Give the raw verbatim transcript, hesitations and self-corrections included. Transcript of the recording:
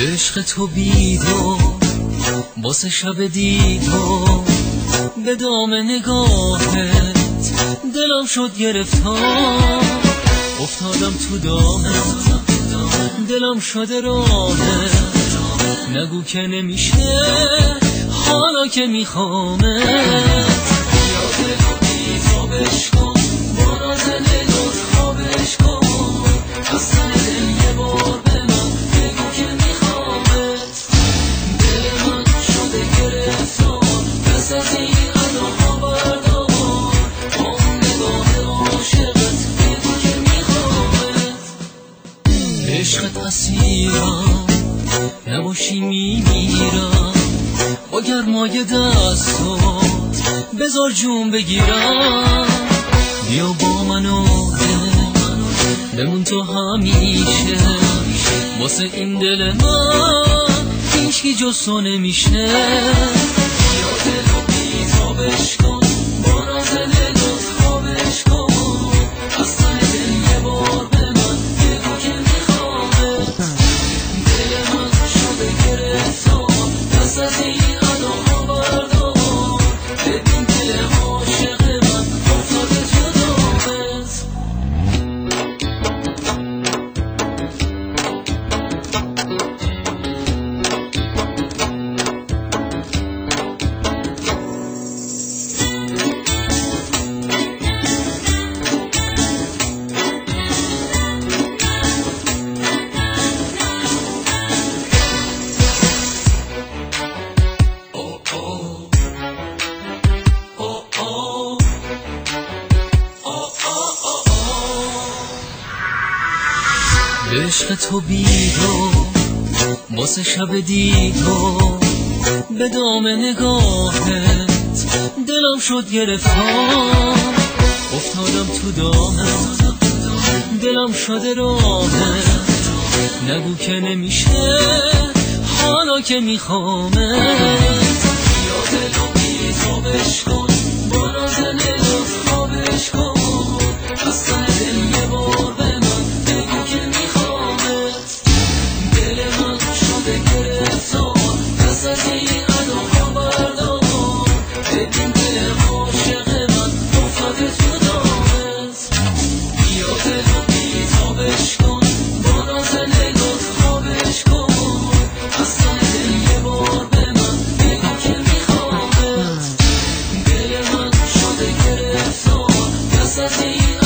عشق تو بیدو واسه شب دیدو به دام نگاهت دلم شد گرفتار، افتادم تو دامت دلم شده راهت، نگو که نمیشه حالا که میخوامت. یا دلو بیتابش کن با راز نگات خوابش کن، اصلا دل یه بار به من بگو که میخوامت. دل من شده گرفتار پس از این اداها بردار، با اون نگاه عاشقت بگو که میخوامت. عشقت اسیرم نباشی میمیرم، با گرمای دستات بذار جون بگیرم. بیا با من و بمون تو همیشه، واسه این دل من هیچکی جز تو نمیشه. یا دلو بیتابش کن با راز نگات خوابش کن، اصلا دل یه بار به من بگو که میخوامت. دل من شده گرفتار پس از این اداها بردار، ببین دل عاشق من افتاده تو دامت. عشق تو بیدو واسه شب دیدو به دام نگاهت دلم شد گرفتار، افتادم تو دامت دلم شده راهت، نگو که نمیشه حالا که میخوامت. یا دلو بیتابش کن با راز نگات خوابش کن، اصلا دل یه بار به من بگو که میخوامت. دل من شده گرفتار پس از این اداها بردار، ببین دل عاشق من افتاده تو دامت. یا دلو بیتابش کن با راز نگات خوابش کن، اصلا دل یه بار به من بگو که میخوامت. دل من شده گرفتار پس از این